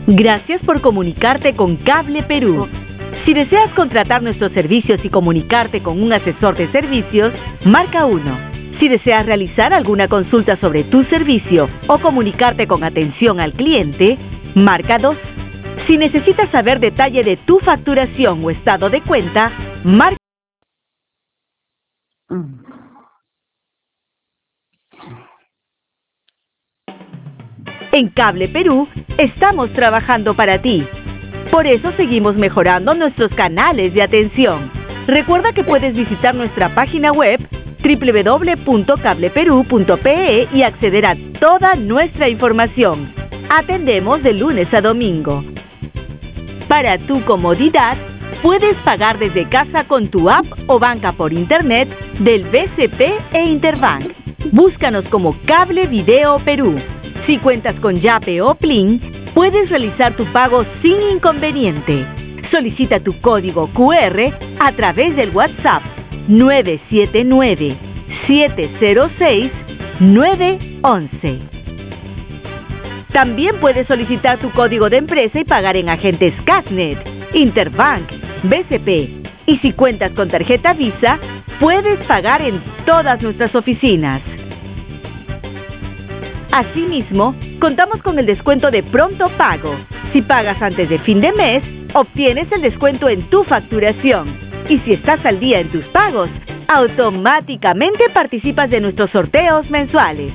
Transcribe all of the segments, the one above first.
Gracias por comunicarte con Cable Perú. Si deseas contratar nuestros servicios y comunicarte con un asesor de servicios, marca 1. Si deseas realizar alguna consulta sobre tu servicio o comunicarte con atención al cliente, marca 2. Si necesitas saber detalle de tu facturación o estado de cuenta, marca. En Cable Perú, estamos trabajando para ti. Por eso seguimos mejorando nuestros canales de atención. Recuerda que puedes visitar nuestra página web www.cableperu.pe y acceder a toda nuestra información. Atendemos de lunes a domingo. Para tu comodidad, puedes pagar desde casa con tu app o banca por internet del BCP e Interbank. Búscanos como Cable Video Perú. Si cuentas con Yape o Plin, puedes realizar tu pago sin inconveniente. Solicita tu código QR a través del WhatsApp 979-706-911. También puedes solicitar tu código de empresa y pagar en agentes Casnet, Interbank, BCP. Y si cuentas con tarjeta Visa, puedes pagar en todas nuestras oficinas. Asimismo, contamos con el descuento de pronto pago. Si pagas antes de fin de mes, obtienes el descuento en tu facturación. Y si estás al día en tus pagos, automáticamente participas de nuestros sorteos mensuales.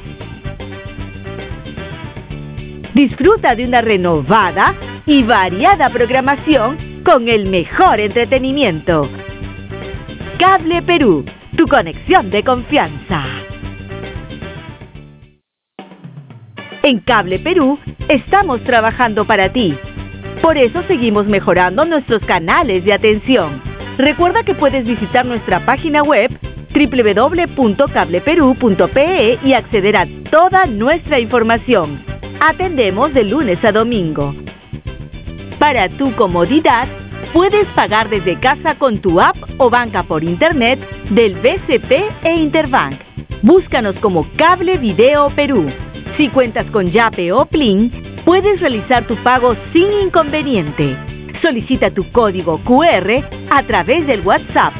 Disfruta de una renovada y variada programación con el mejor entretenimiento. Cable Perú, tu conexión de confianza. En Cable Perú, estamos trabajando para ti. Por eso seguimos mejorando nuestros canales de atención. Recuerda que puedes visitar nuestra página web www.cableperu.pe y acceder a toda nuestra información. Atendemos de lunes a domingo. Para tu comodidad, puedes pagar desde casa con tu app o banca por internet del BCP e Interbank. Búscanos como Cable Video Perú. Si cuentas con Yape o Plin, puedes realizar tu pago sin inconveniente. Solicita tu código QR a través del WhatsApp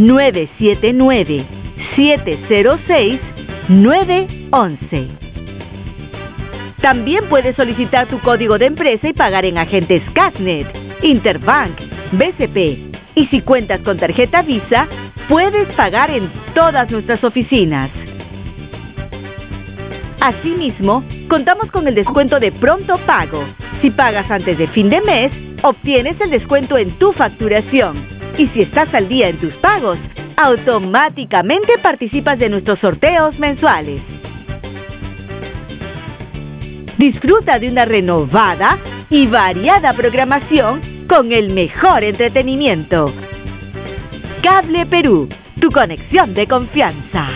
979-706-911. También puedes solicitar tu código de empresa y pagar en agentes Casnet, Interbank, BCP. Y si cuentas con tarjeta Visa, puedes pagar en todas nuestras oficinas. Asimismo, contamos con el descuento de pronto pago. Si pagas antes de fin de mes, obtienes el descuento en tu facturación. Y si estás al día en tus pagos, automáticamente participas de nuestros sorteos mensuales. Disfruta de una renovada y variada programación con el mejor entretenimiento. Cable Perú, tu conexión de confianza.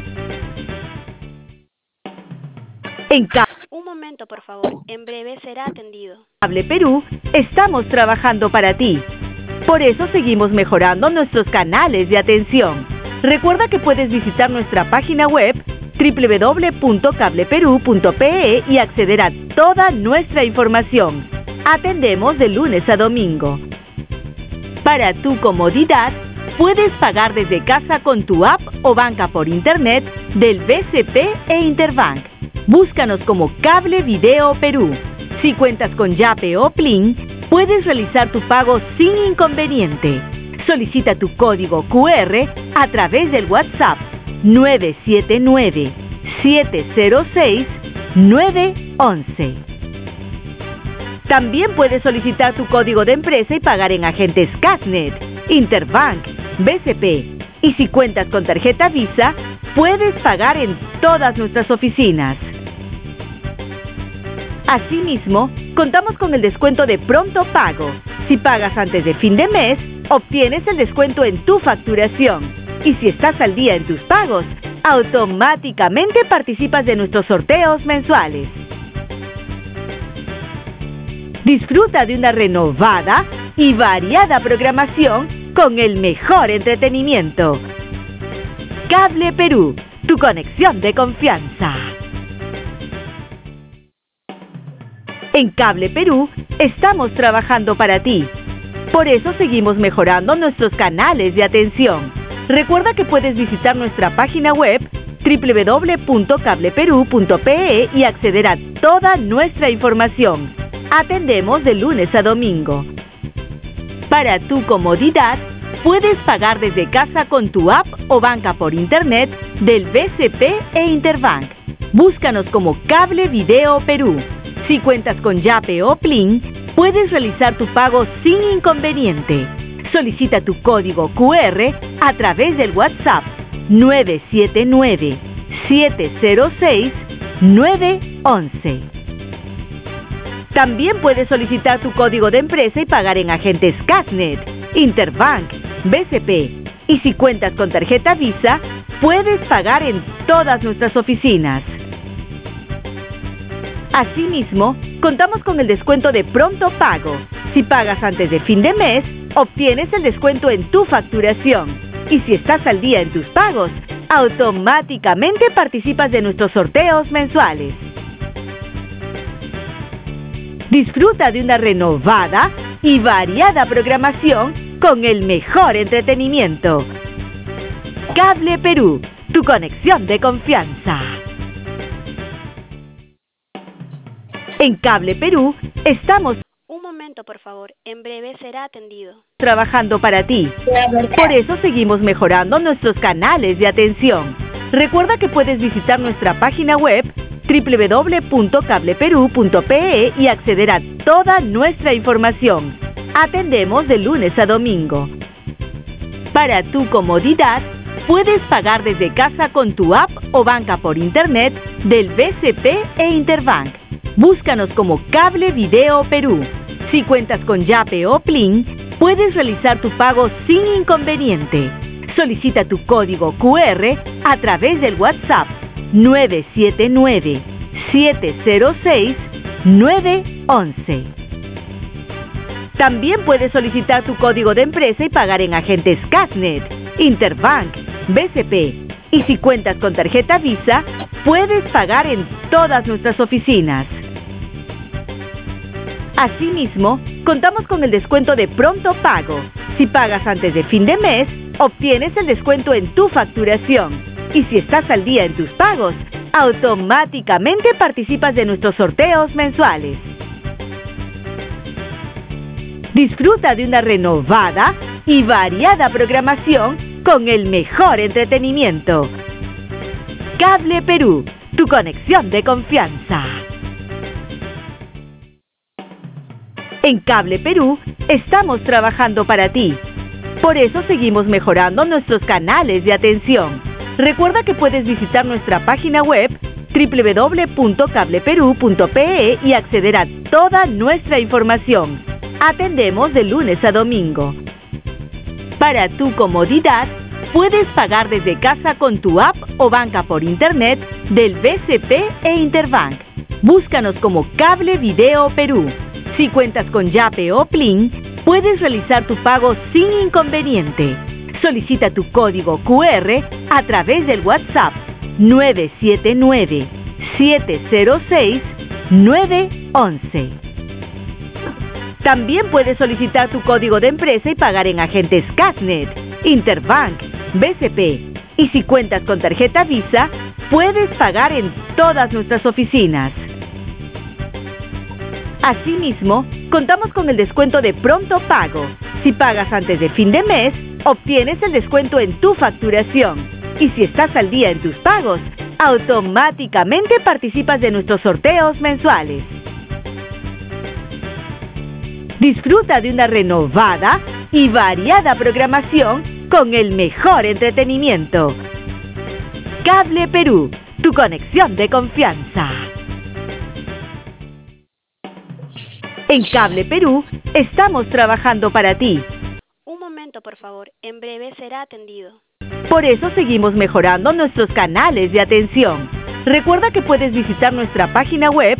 Un momento, por favor. En breve será atendido. Cable Perú, estamos trabajando para ti. Por eso seguimos mejorando nuestros canales de atención. Recuerda que puedes visitar nuestra página web www.cableperu.pe y acceder a toda nuestra información. Atendemos de lunes a domingo. Para tu comodidad, puedes pagar desde casa con tu app o banca por internet del BCP e Interbank. Búscanos como Cable Video Perú. Si cuentas con Yape o Plin, puedes realizar tu pago sin inconveniente. Solicita tu código QR a través del WhatsApp 979-706-911. También puedes solicitar tu código de empresa y pagar en agentes Casnet, Interbank, BCP. Y si cuentas con tarjeta Visa, puedes pagar en todas nuestras oficinas. Asimismo, contamos con el descuento de pronto pago. Si pagas antes de fin de mes, obtienes el descuento en tu facturación. Y si estás al día en tus pagos, automáticamente participas de nuestros sorteos mensuales. Disfruta de una renovada y variada programación con el mejor entretenimiento. Cable Perú, tu conexión de confianza. En Cable Perú estamos trabajando para ti. Por eso seguimos mejorando nuestros canales de atención. Recuerda que puedes visitar nuestra página web www.cableperú.pe y acceder a toda nuestra información. Atendemos de lunes a domingo. Para tu comodidad, puedes pagar desde casa con tu app o banca por internet del BCP e Interbank. Búscanos como Cable Video Perú. Si cuentas con Yape o Plin, puedes realizar tu pago sin inconveniente. Solicita tu código QR a través del WhatsApp 979-706-911. También puedes solicitar tu código de empresa y pagar en agentes Casnet, Interbank, BCP. Y si cuentas con tarjeta Visa, puedes pagar en todas nuestras oficinas. Asimismo, contamos con el descuento de pronto pago. Si pagas antes de fin de mes, obtienes el descuento en tu facturación. Y si estás al día en tus pagos, automáticamente participas de nuestros sorteos mensuales. Disfruta de una renovada y variada programación con el mejor entretenimiento. Cable Perú, tu conexión de confianza. En Cable Perú estamos Un momento, por favor. En breve será atendido. trabajando para ti. Por eso seguimos mejorando nuestros canales de atención. Recuerda que puedes visitar nuestra página web www.cableperú.pe y acceder a toda nuestra información. Atendemos de lunes a domingo. Para tu comodidad, puedes pagar desde casa con tu app o banca por internet del BCP e Interbank. Búscanos como Cable Video Perú. Si cuentas con Yape o Plin, puedes realizar tu pago sin inconveniente. Solicita tu código QR a través del WhatsApp 979-706-911. También puedes solicitar tu código de empresa y pagar en agentes Casnet, Interbank, BCP. Y si cuentas con tarjeta Visa, puedes pagar en todas nuestras oficinas. Asimismo, contamos con el descuento de pronto pago. Si pagas antes de fin de mes, obtienes el descuento en tu facturación. Y si estás al día en tus pagos, automáticamente participas de nuestros sorteos mensuales. Disfruta de una renovada y variada programación con el mejor entretenimiento. Cable Perú, tu conexión de confianza. En Cable Perú estamos trabajando para ti. Por eso seguimos mejorando nuestros canales de atención. Recuerda que puedes visitar nuestra página web www.cableperú.pe y acceder a toda nuestra información. Atendemos de lunes a domingo. Para tu comodidad, puedes pagar desde casa con tu app o banca por internet del BCP e Interbank. Búscanos como Cable Video Perú. Si cuentas con Yape o Plin, puedes realizar tu pago sin inconveniente. Solicita tu código QR a través del WhatsApp 979-706-911. También puedes solicitar tu código de empresa y pagar en agentes Casnet, Interbank, BCP. Y si cuentas con tarjeta Visa, puedes pagar en todas nuestras oficinas. Asimismo, contamos con el descuento de pronto pago. Si pagas antes de fin de mes, obtienes el descuento en tu facturación. Y si estás al día en tus pagos, automáticamente participas de nuestros sorteos mensuales. Disfruta de una renovada y variada programación con el mejor entretenimiento. Cable Perú, tu conexión de confianza. En Cable Perú estamos trabajando para ti. Un momento, por favor. En breve será atendido. Por eso seguimos mejorando nuestros canales de atención. Recuerda que puedes visitar nuestra página web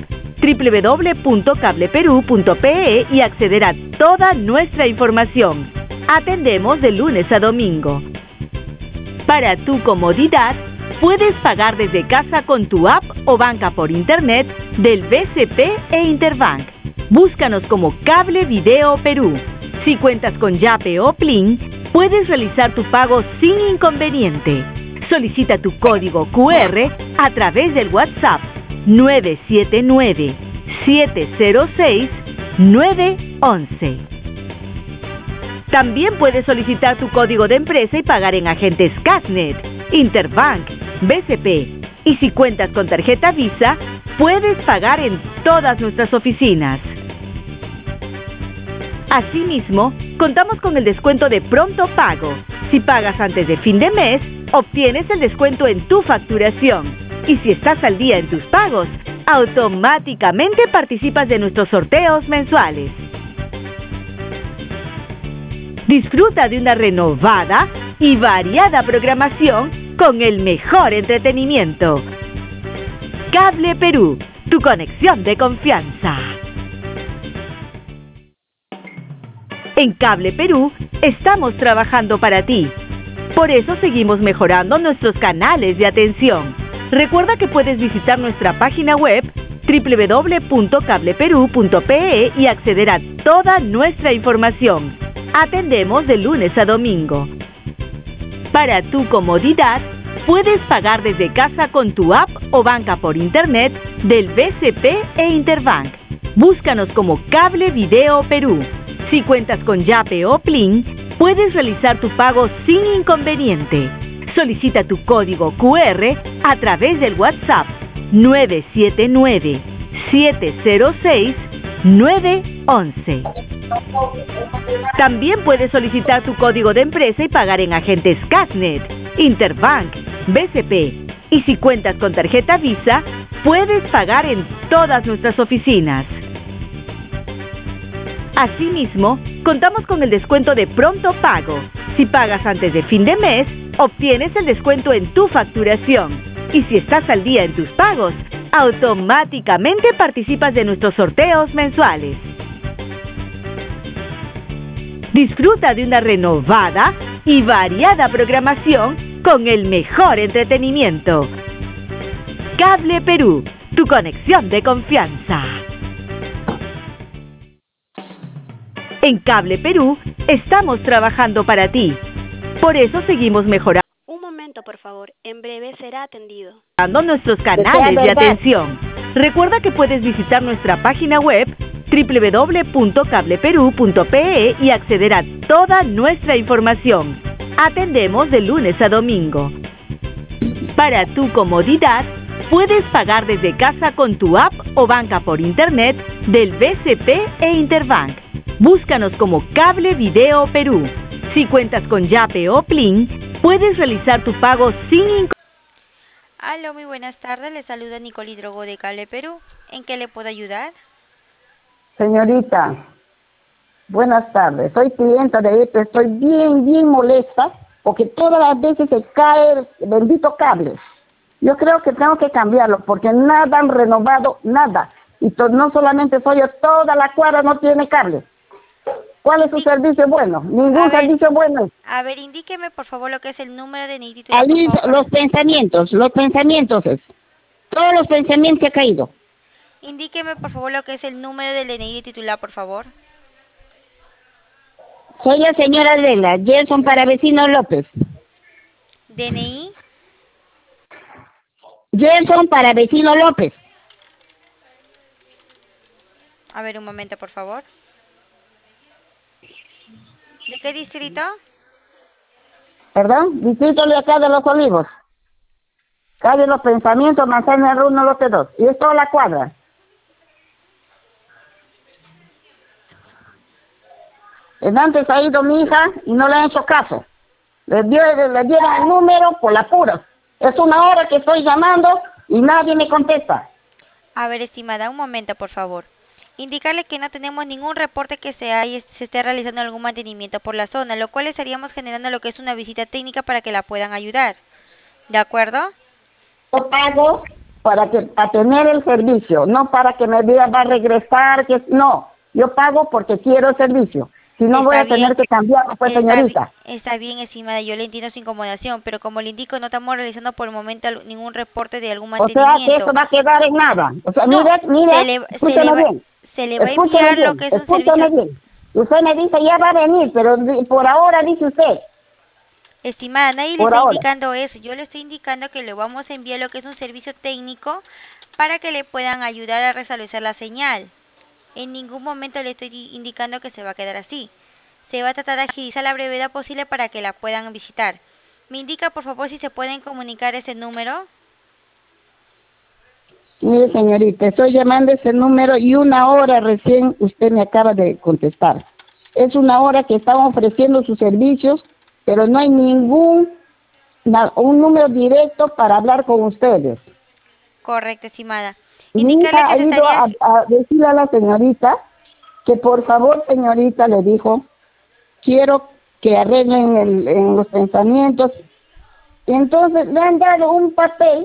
www.cableperú.pe y acceder a toda nuestra información. Atendemos de lunes a domingo. Para tu comodidad, puedes pagar desde casa con tu app o banca por internet del BCP e Interbank. Búscanos como Cable Video Perú. Si cuentas con Yape o Plin, puedes realizar tu pago sin inconveniente. Solicita tu código QR a través del WhatsApp 979-706-911. También puedes solicitar tu código de empresa y pagar en agentes Casnet, Interbank, BCP. Y si cuentas con tarjeta Visa, puedes pagar en todas nuestras oficinas. Asimismo, contamos con el descuento de pronto pago. Si pagas antes de fin de mes, obtienes el descuento en tu facturación. Y si estás al día en tus pagos, automáticamente participas de nuestros sorteos mensuales. Disfruta de una renovada y variada programación con el mejor entretenimiento. Cable Perú, tu conexión de confianza. En Cable Perú estamos trabajando para ti. Por eso seguimos mejorando nuestros canales de atención. Recuerda que puedes visitar nuestra página web www.cableperú.pe y acceder a toda nuestra información. Atendemos de lunes a domingo. Para tu comodidad, puedes pagar desde casa con tu app o banca por internet del BCP e Interbank. Búscanos como Cable Video Perú. Si cuentas con Yape o Plin, puedes realizar tu pago sin inconveniente. Solicita tu código QR a través del WhatsApp 979-706-911. También puedes solicitar tu código de empresa y pagar en agentes Casnet, Interbank, BCP. Y si cuentas con tarjeta Visa, puedes pagar en todas nuestras oficinas. Asimismo, contamos con el descuento de pronto pago. Si pagas antes de fin de mes, obtienes el descuento en tu facturación. Y si estás al día en tus pagos, automáticamente participas de nuestros sorteos mensuales. Disfruta de una renovada y variada programación con el mejor entretenimiento. Cable Perú, tu conexión de confianza. En Cable Perú estamos trabajando para ti. Por eso seguimos mejorando Un momento, por favor. En breve será atendido. nuestros canales de atención. Recuerda que puedes visitar nuestra página web www.cableperú.pe y acceder a toda nuestra información. Atendemos de lunes a domingo. Para tu comodidad, puedes pagar desde casa con tu app o banca por internet del BCP e Interbank. Búscanos como Cable Video Perú. Si cuentas con Yape o Plin, puedes realizar tu pago sin Aló, muy buenas tardes. Le saluda Nicole Hidrogo de Cable Perú. ¿En qué le puedo ayudar? Señorita, buenas tardes. Soy clienta de EPE. Estoy bien molesta porque todas las veces se cae el bendito cable. Yo creo que tengo que cambiarlo porque nada han renovado, nada. Y no solamente soy yo, toda la cuadra no tiene cable. ¿Cuál es su servicio bueno? Ningún servicio bueno. A ver, indíqueme por favor lo que es el número de NID. Ahí los pensamientos es. Todos los pensamientos se ha caído. Indíqueme por favor lo que es el número del DNI titular, por favor. Soy la señora Adela, Gerson para vecino López. DNI. Gerson para vecino López. A ver, un momento, por favor. ¿De qué distrito? ¿Perdón? Distrito de acá de Los Olivos. Calle Los Pensamientos, Manzana R1, lote 2. Y es toda la cuadra. Antes ha ido mi hija y no le han hecho caso. Le dieron el número por la pura. Es una hora que estoy llamando y nadie me contesta. A ver, estimada, un momento, por favor. Indicarle que no tenemos ningún reporte que se esté realizando algún mantenimiento por la zona, lo cual estaríamos generando lo que es una visita técnica para que la puedan ayudar. ¿De acuerdo? Yo pago para tener el servicio, no para que me diga va a regresar, no. Yo pago porque quiero el servicio. Si no voy Está a tener bien, que cambiarlo, pues, señorita. está bien, estimada, yo le entiendo su incomodación, pero como le indico, no estamos realizando por el momento ningún reporte de algún O sea, que eso mantenimiento. va a quedar en nada. O sea, No, mira, se le, se le escúchame va, bien. se le va a Escúchame enviar lo bien, que es un servicio. escúchame bien. Usted me dice, ya va a venir, pero por ahora dice usted, Estimada, nadie le por está ahora. indicando eso. Yo le estoy indicando que le vamos a enviar lo que es un servicio técnico para que le puedan ayudar a restablecer la señal. En ningún momento le estoy indicando que se va a quedar así. Se va a tratar de agilizar la brevedad posible para que la puedan visitar. Me indica, por favor, si se pueden comunicar ese número. Mire, señorita, estoy llamando a ese número y 1 hora recién usted me acaba de contestar. Es 1 hora que están ofreciendo sus servicios, pero no hay un número directo para hablar con ustedes. Correcto, estimada. Mi Indicarle hija que ha se ido estaría... a decirle a la señorita que por favor, señorita, le dijo, quiero que arreglen en los pensamientos. Y entonces le han dado un papel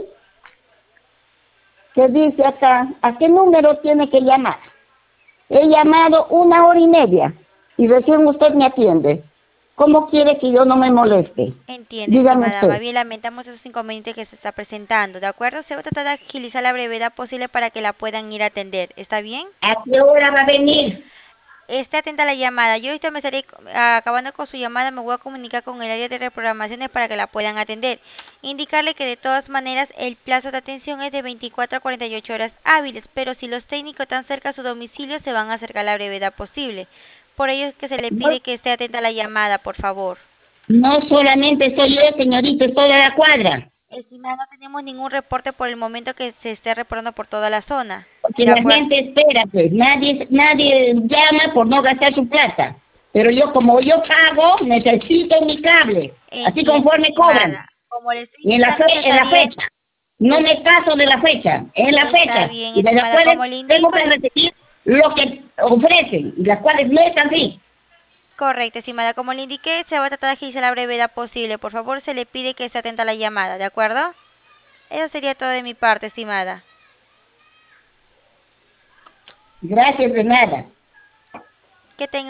que dice acá, ¿a qué número tiene que llamar? He llamado 1 hora y media y recién usted me atiende. ¿Cómo quiere que yo no me moleste? Entiende, Dígame estimada. usted. Más bien lamentamos esos inconvenientes que se está presentando, ¿de acuerdo? Se va a tratar de agilizar la brevedad posible para que la puedan ir a atender. ¿Está bien? ¿A qué hora va a venir? Esté atenta a la llamada. Yo ahorita me estaré acabando con su llamada. Me voy a comunicar con el área de reprogramaciones para que la puedan atender. Indicarle que de todas maneras el plazo de atención es de 24 a 48 horas hábiles, pero si los técnicos están cerca a su domicilio se van a acercar a la brevedad posible. Por ello es que se le No, pide que esté atenta a la llamada, por favor. no solamente soy yo, señorita, es toda la cuadra. Estimada, no tenemos ningún reporte por el momento que se esté reportando por toda la zona. Porque De la acuerdo. gente espera, pues. Nadie llama por no gastar su plata. Pero yo, como yo pago, necesito mi cable. Así Entiendo, conforme cobran. estimada. Como le estoy Y en indicando, se en la estaría... fecha. No me caso de la fecha, en la Está fecha. bien, Y de las estimada. cuales Como le tengo indico, que recibir lo que ofrecen. Y las cuales no es así. correcto, estimada. Como le indiqué, se va a tratar de agilizar la brevedad posible. Por favor, se le pide que esté atenta a la llamada, ¿de acuerdo? Eso sería todo de mi parte, estimada. Gracias de nada. Que tenga